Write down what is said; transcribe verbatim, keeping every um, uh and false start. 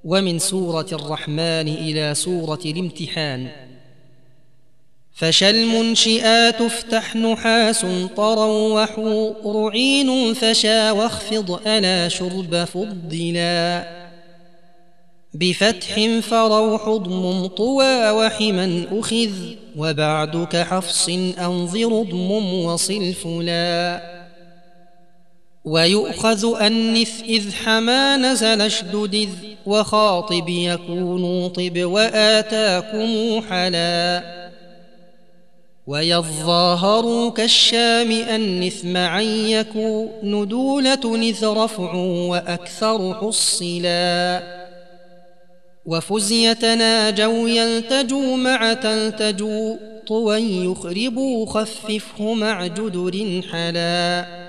ومن سورة الرحمن إلى سورة الامتحان. فشى المنشئات افتح نحاس طرا وحور عين فشى واخفض ألا شرب فضلا بفتح فروح ضم طوى وحما أخذ وبعد كحفص أنظر ضم وصل فلا ويؤخذ أنث إذ حما نزل اشدد إذ وخاطب يكون طب وآتاكم حلا ويظاهر كالشام أنث معا يكون دولة إذ رفع وأكثر حصلا وفز يتناجوا يلتجوا مع تلتجوا طوى يخربوا خففه مع جدر حلا